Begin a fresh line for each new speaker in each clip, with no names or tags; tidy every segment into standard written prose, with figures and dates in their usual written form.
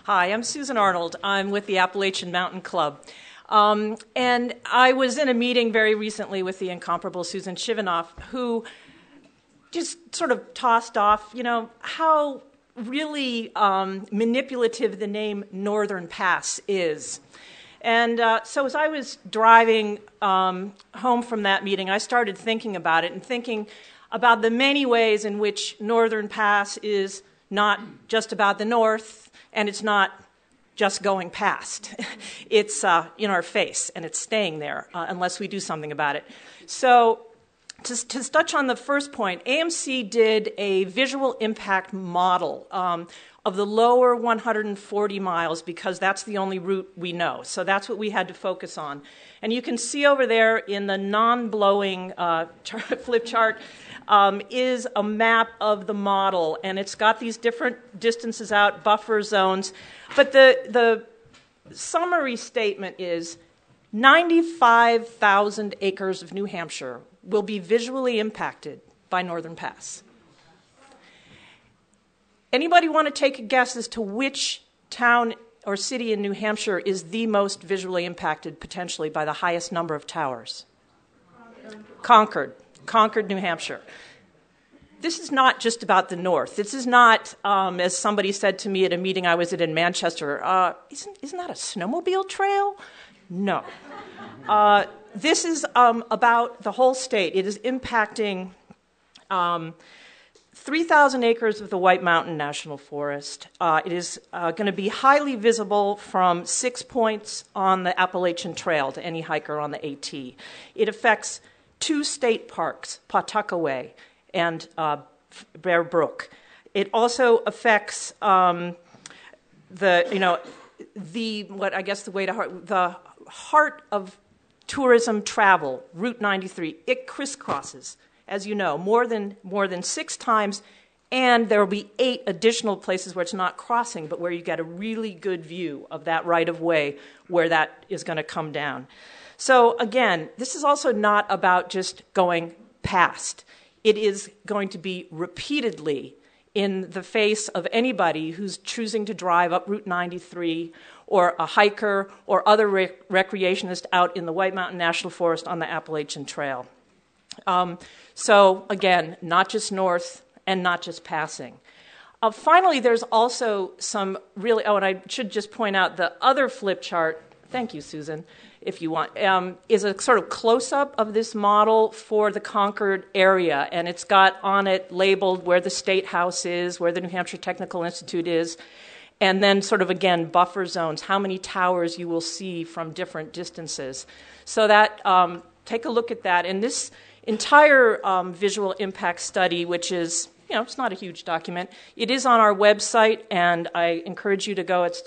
Hi, I'm Susan Arnold. I'm with the Appalachian Mountain Club. And I was in a meeting very recently with the incomparable Susan Shivanoff, who just sort of tossed off, how really manipulative the name Northern Pass is. And so as I was driving home from that meeting, I started thinking about it and thinking about the many ways in which Northern Pass is not just about the north, and it's not just going past. It's in our face, and it's staying there unless we do something about it. So to touch on the first point, AMC did a visual impact model of the lower 140 miles because that's the only route we know. So that's what we had to focus on. And you can see over there in the non-blowing flip chart is a map of the model, and it's got these different distances out, buffer zones. But the summary statement is 95,000 acres of New Hampshire will be visually impacted by Northern Pass. Anybody want to take a guess as to which town or city in New Hampshire is the most visually impacted, potentially, by the highest number of towers? Concord, New Hampshire. This is not just about the north. This is not, as somebody said to me at a meeting I was at in Manchester, isn't that a snowmobile trail? No. This is about the whole state. It is impacting 3,000 acres of the White Mountain National Forest. It is going to be highly visible from 6 points on the Appalachian Trail to any hiker on the AT. It affects 2 state parks, Pawtuckaway and Bear Brook. It also affects the heart of tourism travel, Route 93. It crisscrosses, as you know, more than 6 times, and there will be 8 additional places where it's not crossing, but where you get a really good view of that right-of-way where that is going to come down. So again, this is also not about just going past. It is going to be repeatedly in the face of anybody who's choosing to drive up Route 93 or a hiker or other recreationist out in the White Mountain National Forest on the Appalachian Trail. So again, not just north and not just passing. Finally, there's also some really, and I should just point out the other flip chart, thank you, Susan, if you want, is a sort of close-up of this model for the Concord area, and it's got on it labeled where the State House is, where the New Hampshire Technical Institute is, and then sort of, again, buffer zones, how many towers you will see from different distances. So that, take a look at that. And this entire visual impact study, which is, it's not a huge document. It is on our website, and I encourage you to go. It's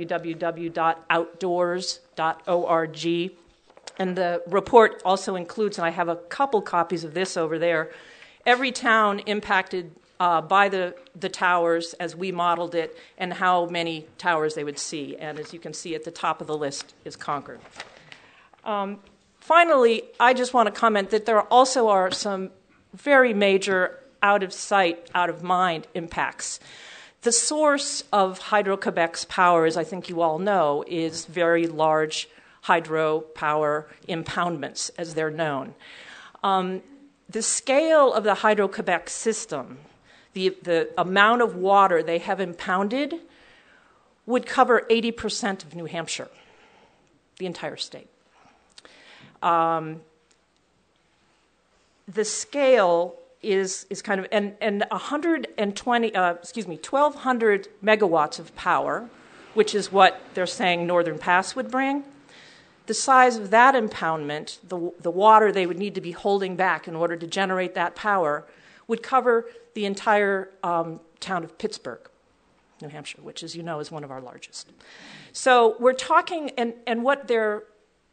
www.outdoors.org. And the report also includes, and I have a couple copies of this over there, every town impacted by the towers as we modeled it and how many towers they would see. And as you can see at the top of the list is Concord. Finally, I just want to comment that there also are some very major out-of-sight, out-of-mind impacts. The source of Hydro-Quebec's power, as I think you all know, is very large hydropower impoundments, as they're known. The scale of the Hydro-Quebec system, the amount of water they have impounded, would cover 80% of New Hampshire, the entire state. The scale is kind of, and 1,200 megawatts of power, which is what they're saying Northern Pass would bring. The size of that impoundment, the water they would need to be holding back in order to generate that power, would cover the entire town of Pittsburgh, New Hampshire, which, as you know, is one of our largest. So we're talking, and what they're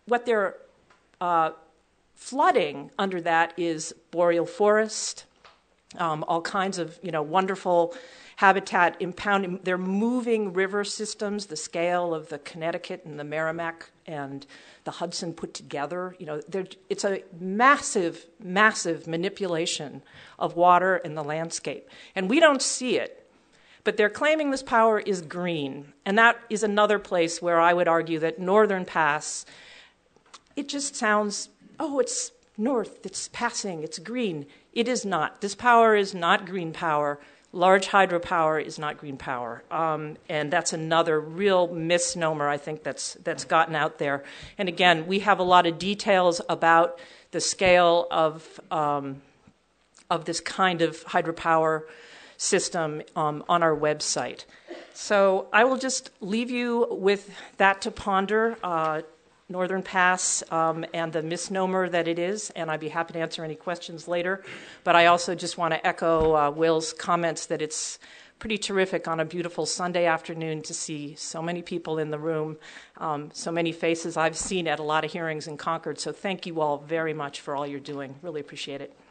flooding under that is boreal forest, all kinds of wonderful habitat impounding. They're moving river systems, the scale of the Connecticut and the Merrimack and the Hudson put together. It's a massive, massive manipulation of water and the landscape. And we don't see it, But they're claiming this power is green. And that is another place where I would argue that Northern Pass, it just sounds, oh, it's north, it's passing, it's green. It is not. This power is not green power. Large hydropower is not green power. And that's another real misnomer, I think, that's gotten out there. And again, we have a lot of details about the scale of this kind of hydropower system on our website. So I will just leave you with that to ponder, Northern Pass and the misnomer that it is, and I'd be happy to answer any questions later. But I also just want to echo Will's comments that it's pretty terrific on a beautiful Sunday afternoon to see so many people in the room, so many faces I've seen at a lot of hearings in Concord. So thank you all very much for all you're doing. Really appreciate it.